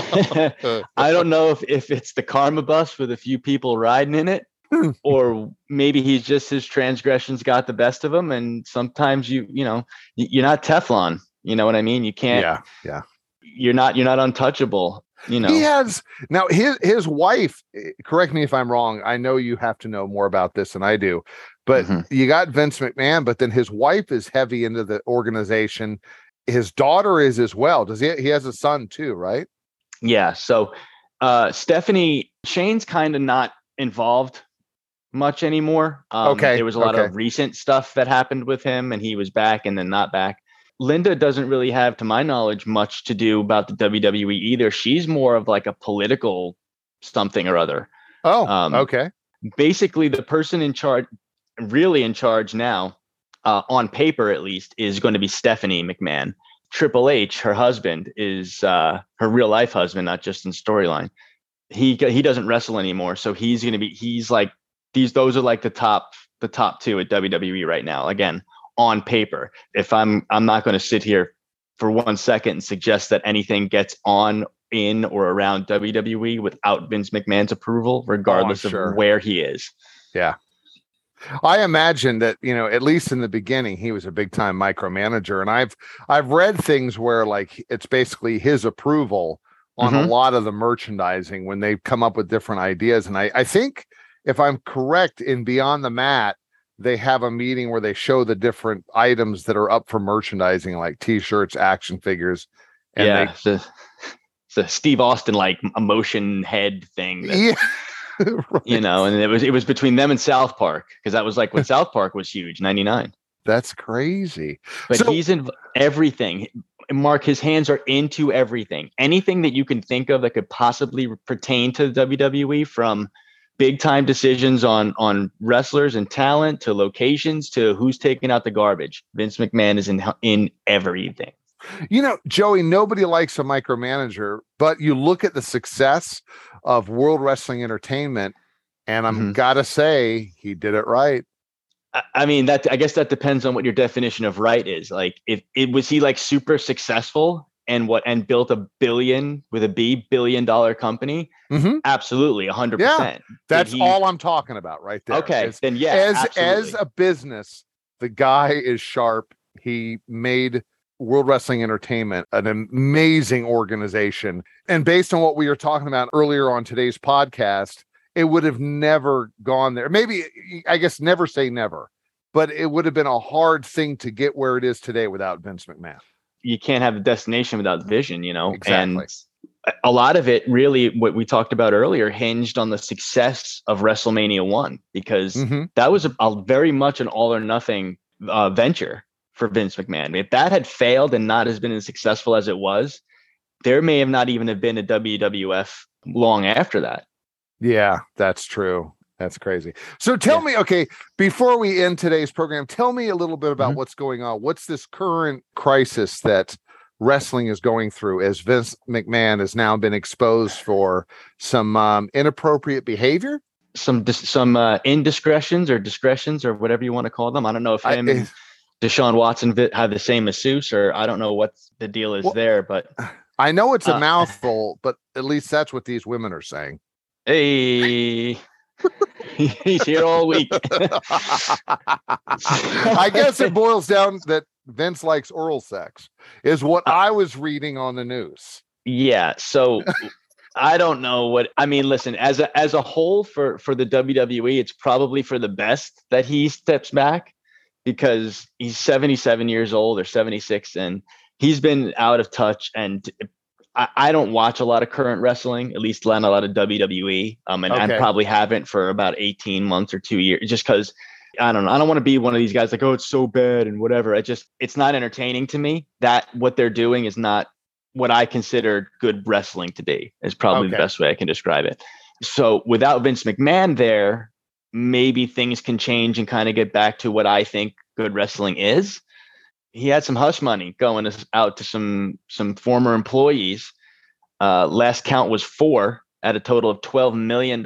don't know if it's the karma bus with a few people riding in it, or maybe his transgressions got the best of him. And sometimes you're not Teflon. You know what I mean? You can't. Yeah. You're not untouchable. He has now his wife. Correct me if I'm wrong. I know you have to know more about this than I do, but you got Vince McMahon, but then his wife is heavy into the organization. His daughter is as well. Does he has a son too, right? Yeah. So Stephanie, Shane's kind of not involved much anymore. There was a lot of recent stuff that happened with him, and he was back and then not back. Linda doesn't really have, to my knowledge, much to do about the WWE either. She's more of like a political something or other. Basically, the person in charge now, on paper at least, is going to be Stephanie McMahon. Triple H, her husband, is her real life husband, not just in storyline. He doesn't wrestle anymore, so those are like the top two at WWE right now. Again, on paper. If I'm not going to sit here for 1 second and suggest that anything gets on, in, or around WWE without Vince McMahon's approval, regardless of where he is. Yeah. I imagine that, at least in the beginning, he was a big time micromanager. And I've read things where like it's basically his approval on a lot of the merchandising when they come up with different ideas. And I think, if I'm correct, in Beyond the Mat, they have a meeting where they show the different items that are up for merchandising, like t-shirts, action figures. And it's a Steve Austin like emotion head thing. Right. And it was between them and South Park, because that was like when South Park was huge, 99. That's crazy. But he's in everything. Mark, his hands are into everything. Anything that you can think of that could possibly pertain to the WWE, from big time decisions on wrestlers and talent to locations to who's taking out the garbage. Vince McMahon is in everything. Joey, nobody likes a micromanager, but you look at the success of World Wrestling Entertainment, and I'm gotta say he did it right. I mean, I guess that depends on what your definition of right is. Like, if it was he like super successful and built $1 billion company? Absolutely, 100%. Yeah, that's all I'm talking about right there. Okay, then yeah, as a business, the guy is sharp. He made World Wrestling Entertainment an amazing organization. And based on what we were talking about earlier on today's podcast, it would have never gone there. Maybe, I guess, never say never, but it would have been a hard thing to get where it is today without Vince McMahon. You can't have a destination without vision, Exactly. And a lot of it, really, what we talked about earlier, hinged on the success of WrestleMania 1, because that was a very much an all or nothing venture for Vince McMahon. If that had failed and not has been as successful as it was, there may have not even have been a WWF long after that. Yeah, that's true. That's crazy. So tell me, okay, before we end today's program, tell me a little bit about what's going on. What's this current crisis that wrestling is going through as Vince McMahon has now been exposed for some inappropriate behavior? Some indiscretions or discretions or whatever you want to call them. I don't know if him and Deshaun Watson have the same masseuse, or I don't know what the deal is there, but I know it's a mouthful, but at least that's what these women are saying. Hey, he's here all week. I guess it boils down that Vince likes oral sex is what I was reading on the news. Yeah. So I don't know what, I mean, listen, as a whole for the WWE, it's probably for the best that he steps back, because he's 77 years old or 76 and he's been out of touch. And I don't watch a lot of current wrestling, at least not a lot of WWE. I probably haven't for about 18 months or 2 years, just because I don't know. I don't want to be one of these guys like, oh, it's so bad and whatever. It's not entertaining to me. That what they're doing is not what I consider good wrestling to be, is probably the best way I can describe it. So without Vince McMahon there, maybe things can change and kind of get back to what I think good wrestling is. He had some hush money going out to some former employees. Last count was 4 at a total of $12 million.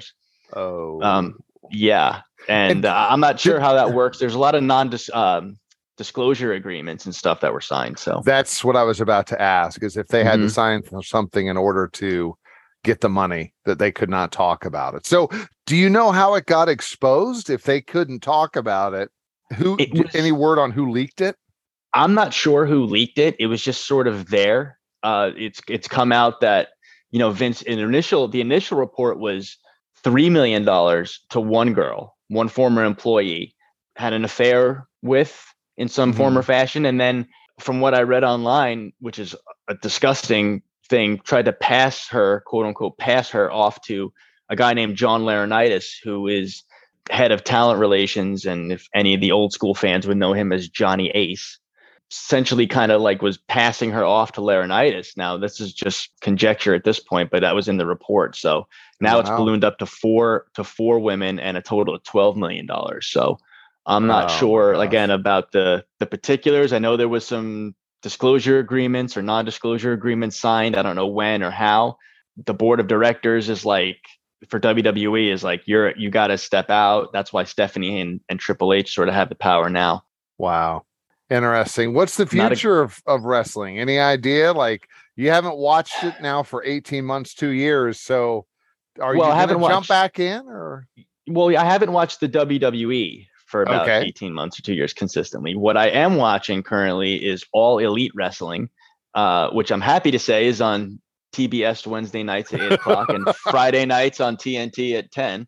Yeah. And I'm not sure how that works. There's a lot of non-disclosure agreements and stuff that were signed. So that's what I was about to ask, is if they had to sign something in order to get the money, that they could not talk about it. So do you know how it got exposed? If they couldn't talk about it, any word on who leaked it? I'm not sure who leaked it. It was just sort of there. It's come out that, Vince, the initial report was $3 million to one girl, one former employee, had an affair with in some form or fashion. And then from what I read online, which is a disgusting thing, tried to pass her, quote unquote, pass her off to a guy named John Laurinaitis, who is head of talent relations. And if any of the old school fans would know him as Johnny Ace, essentially kind of like was passing her off to Laurinaitis. Now, this is just conjecture at this point, but that was in the report. So now it's ballooned up to four women and a total of $12 million. So I'm not sure, again, about the particulars. I know there was some disclosure agreements or non-disclosure agreements signed. I don't know when or how. The board of directors is like, for WWE, is like, you got to step out. That's why Stephanie and Triple H sort of have the power now. Wow. Interesting. What's the future of wrestling? Any idea? Like, you haven't watched it now for 18 months, 2 years. So are you going to jump back in, or? Well, I haven't watched the WWE for about 18 months or 2 years consistently. What I am watching currently is All Elite Wrestling, which I'm happy to say is on TBS Wednesday nights at 8 o'clock and Friday nights on TNT at 10.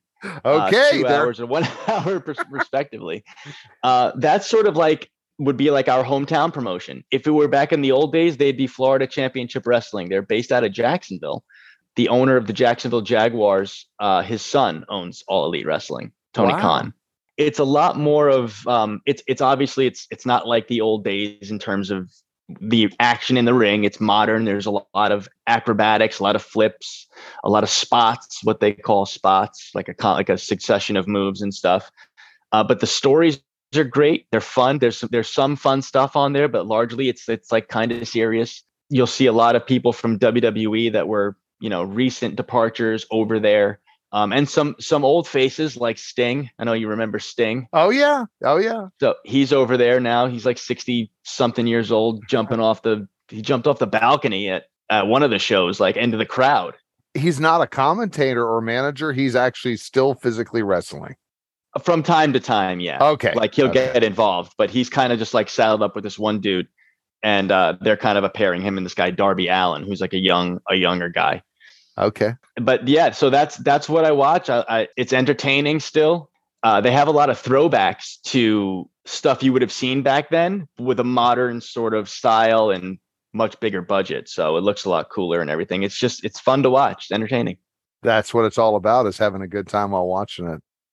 2 hours and 1 hour respectively. That's sort of like, would be like our hometown promotion. If it were back in the old days, they'd be Florida Championship Wrestling. They're based out of Jacksonville. The owner of the Jacksonville Jaguars, his son owns All Elite Wrestling, Tony Khan. It's a lot more of it's obviously it's not like the old days in terms of the action in the ring. It's modern. There's a lot of acrobatics, a lot of flips, a lot of spots, what they call spots, like a succession of moves and stuff. But the stories are great. They're fun. There's some fun stuff on there, but largely it's like kind of serious. You'll see a lot of people from WWE that were, recent departures over there. And some old faces like Sting. I know you remember Sting. Oh yeah. So he's over there now. He's like 60 something years old, he jumped off the balcony at one of the shows, like into the crowd. He's not a commentator or manager. He's actually still physically wrestling. From time to time, yeah. Okay. Like he'll get involved, but he's kind of just like saddled up with this one dude, and they're kind of pairing him and this guy Darby Allin, who's like a younger guy. Okay. But yeah, so that's what I watch. It's entertaining still. They have a lot of throwbacks to stuff you would have seen back then with a modern sort of style and much bigger budget. So it looks a lot cooler and everything. It's fun to watch. It's entertaining. That's what it's all about, is having a good time while watching it.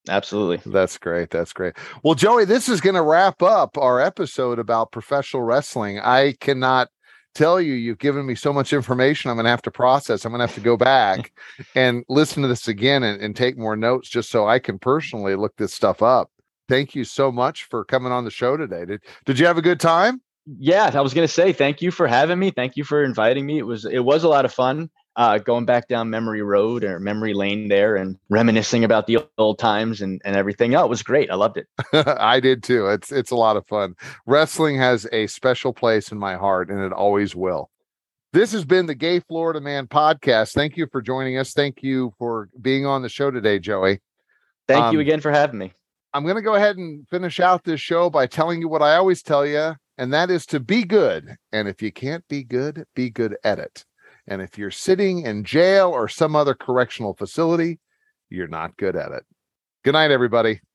Absolutely. That's great. That's great. Well, Joey, this is going to wrap up our episode about professional wrestling. I cannot tell you, you've given me so much information I'm going to have to process. I'm going to have to go back and listen to this again and take more notes just so I can personally look this stuff up. Thank you so much for coming on the show today. Did you have a good time? Yeah, I was going to say thank you for having me. Thank you for inviting me. It was a lot of fun going back down memory road or memory lane there and reminiscing about the old times and everything. Oh, it was great. I loved it. I did too. It's a lot of fun. Wrestling has a special place in my heart, and it always will. This has been the Gay Florida Man podcast. Thank you for joining us. Thank you for being on the show today, Joey. Thank you again for having me. I'm going to go ahead and finish out this show by telling you what I always tell you, and that is to be good. And if you can't be good at it. And if you're sitting in jail or some other correctional facility, you're not good at it. Good night, everybody.